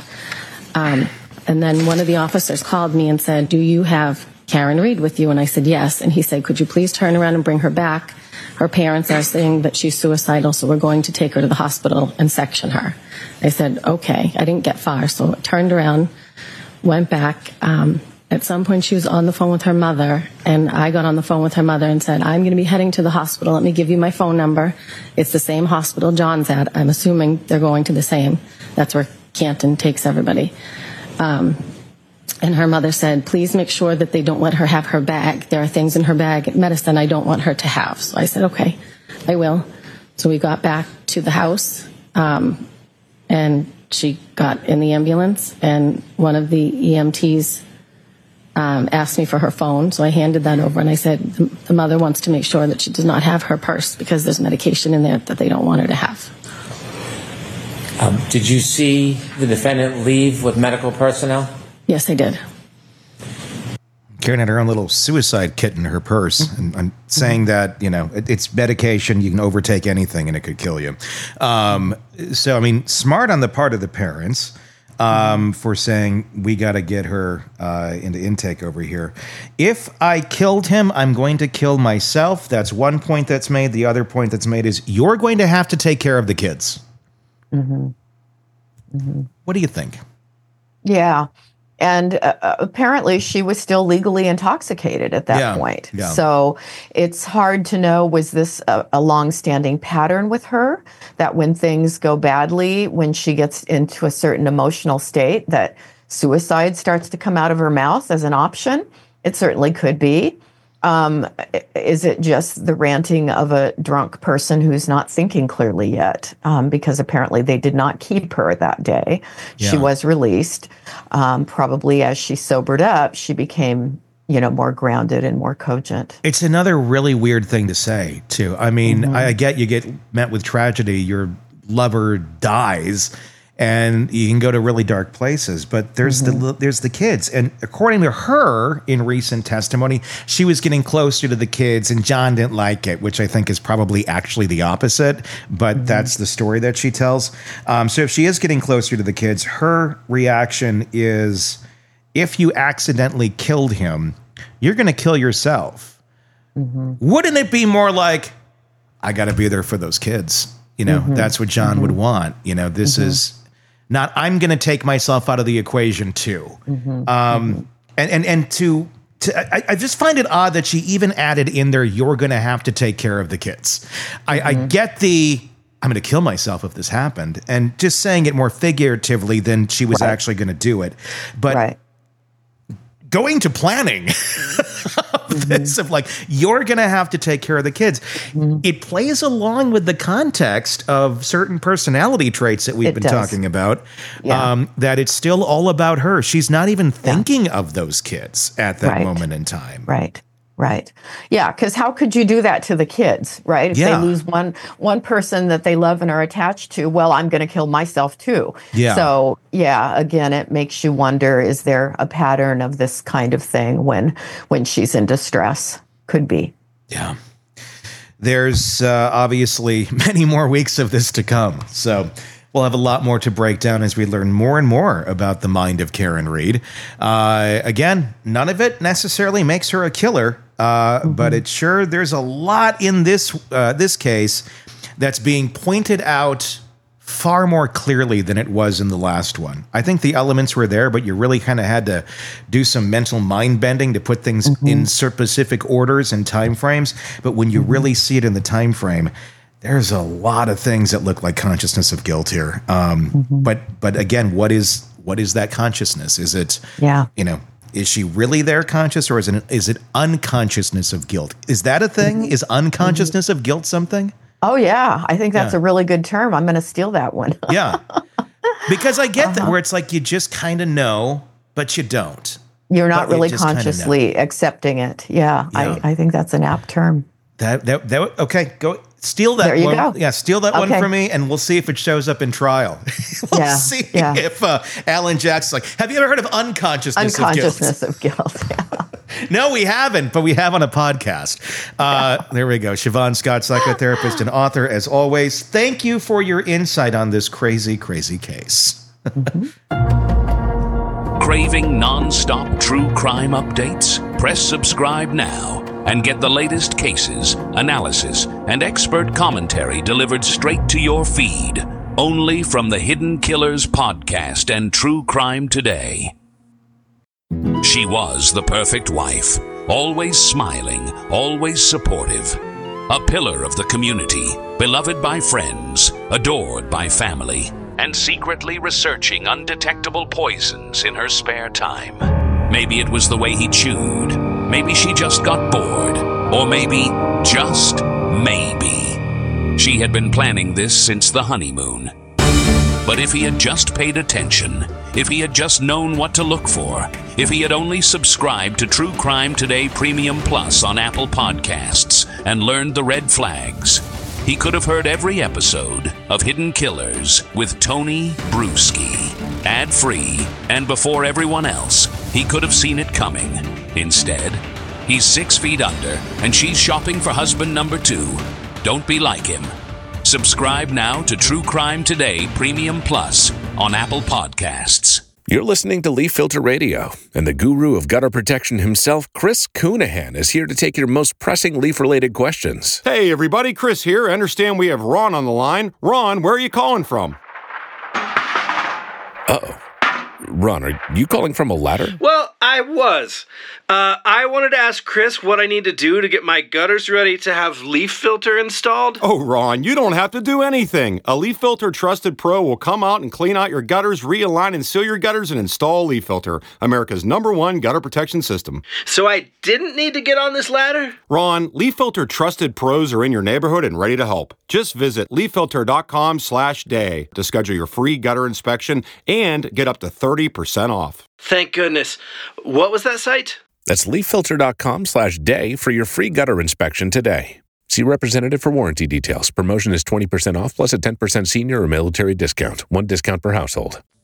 Um, and then one of the officers called me and said, do you have Karen Reed with you? And I said, yes. And he said, could you please turn around and bring her back? Her parents are saying that she's suicidal, so we're going to take her to the hospital and section her. I said, okay. I didn't get far, so I turned around, went back. Um, at some point, she was on the phone with her mother, and I got on the phone with her mother and said, I'm going to be heading to the hospital. Let me give you my phone number. It's the same hospital John's at. I'm assuming they're going to the same. That's where Canton takes everybody. Um, And her mother said, please make sure that they don't let her have her bag. There are things in her bag, medicine I don't want her to have. So I said, okay, I will. So we got back to the house, um, and she got in the ambulance, and one of the E M Ts um, asked me for her phone. So I handed that over, and I said, the, the mother wants to make sure that she does not have her purse because there's medication in there that they don't want her to have. Um, did you see the defendant leave with medical personnel? Yes, I did. Karen had her own little suicide kit in her purse. And I'm saying that, you know, it, it's medication. You can overtake anything and it could kill you. Um, so, I mean, smart on the part of the parents um, for saying, we got to get her uh, into intake over here. If I killed him, I'm going to kill myself. That's one point that's made. The other point that's made is you're going to have to take care of the kids. Mm-hmm. Mm-hmm. What do you think? Yeah. And uh, apparently she was still legally intoxicated at that yeah, point. Yeah. So it's hard to know, was this a, a long-standing pattern with her, that when things go badly, when she gets into a certain emotional state, that suicide starts to come out of her mouth as an option? It certainly could be. Um, is it just the ranting of a drunk person who's not thinking clearly yet? Um, because apparently they did not keep her that day. Yeah. She was released. Um, probably as she sobered up, she became, you know, more grounded and more cogent. It's another really weird thing to say, too. I mean, mm-hmm. I get you get met with tragedy. Your lover dies. And you can go to really dark places, but there's mm-hmm. the there's the kids. And according to her, in recent testimony, she was getting closer to the kids, and John didn't like it, which I think is probably actually the opposite. But mm-hmm. that's the story that she tells. Um, so if she is getting closer to the kids, her reaction is, if you accidentally killed him, you're going to kill yourself. Mm-hmm. Wouldn't it be more like, I got to be there for those kids? You know, mm-hmm. that's what John mm-hmm. would want. You know, this mm-hmm. is not, I'm going to take myself out of the equation too. Mm-hmm. Um, mm-hmm. and, and, and to To, I, I just find it odd that she even added in there, you're going to have to take care of the kids. I, mm-hmm. I get the, I'm going to kill myself if this happened, and just saying it more figuratively than she was right. actually going to do it. But right. going to planning of this, of like, you're going to have to take care of the kids. Mm-hmm. It plays along with the context of certain personality traits that we've it been does. talking about, yeah. um, that it's still all about her. She's not even thinking yeah. of those kids at that right. moment in time. Right. Right. Yeah, because how could you do that to the kids, right? If yeah. they lose one one person that they love and are attached to, well, I'm going to kill myself too. Yeah. So, yeah, again, it makes you wonder, is there a pattern of this kind of thing when when she's in distress? Could be. Yeah. There's uh, obviously many more weeks of this to come. So we'll have a lot more to break down as we learn more and more about the mind of Karen Read. Uh, again, none of it necessarily makes her a killer. Uh, mm-hmm. But it's sure there's a lot in this uh, this case that's being pointed out far more clearly than it was in the last one. I think the elements were there, but you really kind of had to do some mental mind bending to put things mm-hmm. in specific orders and time frames. But when you mm-hmm. really see it in the time frame, there's a lot of things that look like consciousness of guilt here. Um, mm-hmm. But but again, what is what is that consciousness? Is it yeah. you know? Is she really there conscious, or is it, is it unconsciousness of guilt? Is that a thing? Mm-hmm. Is unconsciousness mm-hmm. of guilt something? Oh, yeah. I think that's yeah. a really good term. I'm going to steal that one. yeah. Because I get uh-huh. that where it's like you just kind of know, but you don't. You're not but really you consciously accepting it. Yeah, yeah. I, I think that's an apt term. That, that, that Okay, go steal that there you one. Go. Yeah, steal that okay. one for me, and we'll see if it shows up in trial. we'll yeah, see yeah. if uh, Alan Jackson's like, have you ever heard of unconsciousness, unconsciousness of guilt? Unconsciousness of guilt, yeah. No, we haven't, but we have on a podcast. Uh, yeah. There we go. Siobhan Scott, psychotherapist and author, as always. Thank you for your insight on this crazy, crazy case. mm-hmm. Craving non-stop true crime updates? Press subscribe now and get the latest cases, analysis, and expert commentary delivered straight to your feed, only from the Hidden Killers podcast and True Crime Today. She was the perfect wife, always smiling, always supportive, a pillar of the community, beloved by friends, adored by family, and secretly researching undetectable poisons in her spare time. Maybe it was the way he chewed. Maybe she just got bored. Or maybe, just maybe, she had been planning this since the honeymoon. But if he had just paid attention, if he had just known what to look for, if he had only subscribed to True Crime Today Premium Plus on Apple Podcasts and learned the red flags, he could have heard every episode of Hidden Killers with Tony Bruschi. Ad-free, and before everyone else, he could have seen it coming. Instead, he's six feet under, and she's shopping for husband number two. Don't be like him. Subscribe now to True Crime Today Premium Plus on Apple Podcasts. You're listening to Leaf Filter Radio, and the guru of gutter protection himself, Chris Coonahan, is here to take your most pressing leaf-related questions. Hey, everybody, Chris here. I understand we have Ron on the line. Ron, where are you calling from? Uh-oh. Ron, are you calling from a ladder? Well, I was. Uh, I wanted to ask Chris what I need to do to get my gutters ready to have Leaf Filter installed. Oh, Ron, you don't have to do anything. A Leaf Filter Trusted Pro will come out and clean out your gutters, realign and seal your gutters, and install Leaf Filter, America's number one gutter protection system. So I didn't need to get on this ladder? Ron, Leaf Filter Trusted Pros are in your neighborhood and ready to help. Just visit leaffilter.com slash day to schedule your free gutter inspection and get up to thirty percent off. Thank goodness. What was that site? That's leaffilter.com slash day for your free gutter inspection today. See representative for warranty details. Promotion is twenty percent off plus a ten percent senior or military discount. One discount per household.